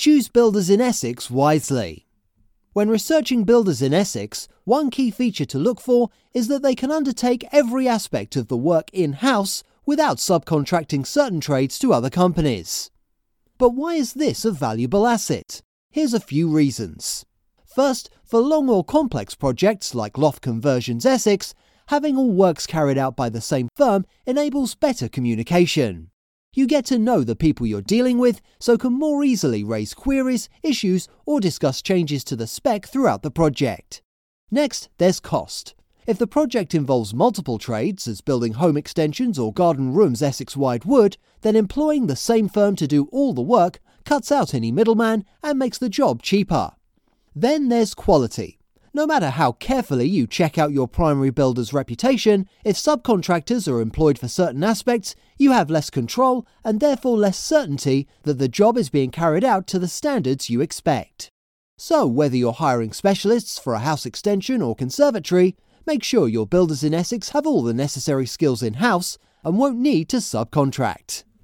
Choose builders in Essex wisely. When researching builders in Essex, one key feature to look for is that they can undertake every aspect of the work in-house without subcontracting certain trades to other companies. But why is this a valuable asset? Here's a few reasons. First, for long or complex projects like Loft Conversions Essex, having all works carried out by the same firm enables better communication. You get to know the people you're dealing with, so can more easily raise queries, issues, or discuss changes to the spec throughout the project. Next, there's cost. If the project involves multiple trades, as building home extensions or garden rooms Essex-wide would, then employing the same firm to do all the work cuts out any middleman and makes the job cheaper. Then there's quality. No matter how carefully you check out your primary builder's reputation, if subcontractors are employed for certain aspects, you have less control and therefore less certainty that the job is being carried out to the standards you expect. So whether you're hiring specialists for a house extension or conservatory, make sure your builders in Essex have all the necessary skills in-house and won't need to subcontract.